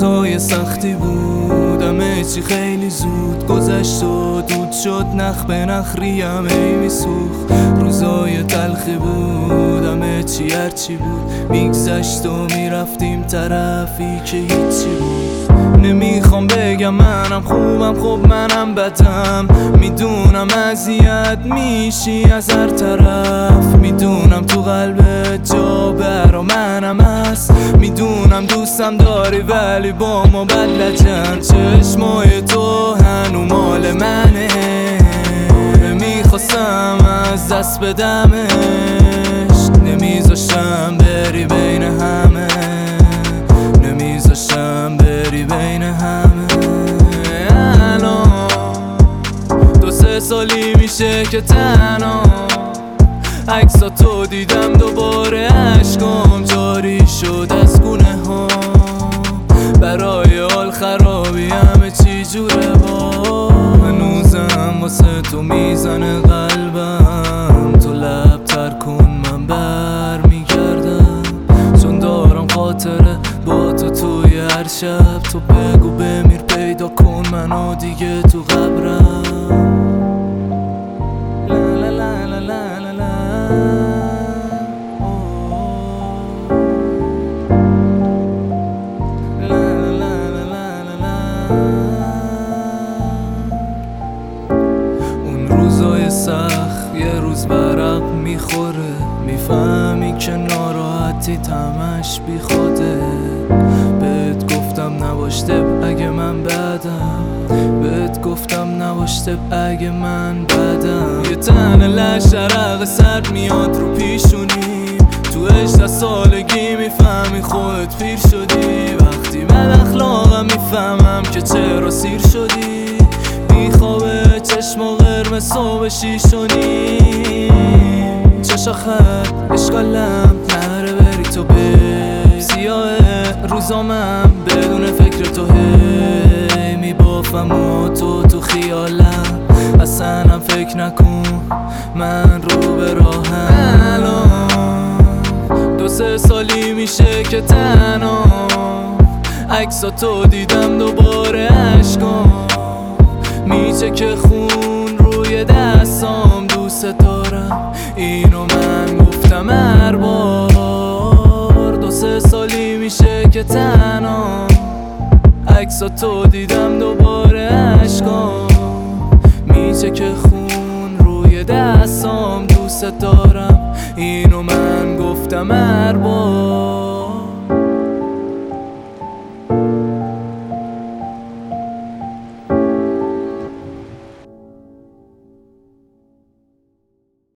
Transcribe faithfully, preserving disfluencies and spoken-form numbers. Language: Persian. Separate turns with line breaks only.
روزای سختی بود، همه چی خیلی زود گذشت و دود شد، نخ به نخ ریم ای میسوخت. روزای تلخی بود، همه چی هرچی بود میگذشت و میرفتیم طرفی که هیچی بود. نمیخوام بگم منم خوبم، خب منم بدم، میدونم اذیت میشی از هر طرف، میدونم تو قلبت جا برا منم هست، میدونم دوستم داری ولی با ما بد لجن. چشمای تو هنو مال منه، نمیخواستم از دست بدمش، نمیذاشتم بری بین همه، نمیذاشتم بری بین همه. الان دو سه سالی میشه که تنها عکسا تو دیدم، دوباره عشقام جاری شد از گونه ها، برای حال خرابی همه چی جوره. با هنوزم واسه تو میزنه قلبم، تو لب تر کن من بر میگردم، چون دارم خاطره با تو توی هر شب. تو بگو بمیر پیدا کن منو دیگه تو قبرم. لا لا لا لا لا لا لا. اون روزای سخت یه روز برق میخوره، میفهمی که ناراحتی تمش بی خوده. بهت گفتم نباشته اگه من بدم، بهت گفتم نباشته اگه من بدم. یه تن لش عرق سرد میاد رو پیشونی، تو هجده سالگی میفهمی خودت پیر شدی. وقتی بد اخلاقم میفهمم که چرا سیر شدی، میخوابه چشم و قرمز صبح شیشونی. چشا خط اشکالم نره بری تو بی سیاه روزامم بدون فکر تو هی میبافم و تو تو خیالم. اصلا هم فکر نکن من رو به راهم. الان دو سه سالی میشه که تنها عکسا تو دیدم، دوباره عشقام میچه که خون روی دستام. دوست دارم اینو من گفتم هر بار، دو سه سالی میشه که تنها عکسا تو دیدم، دوباره عشقام میچه که خون روی دستام. دوست دارم اینو من گفتم هر بار.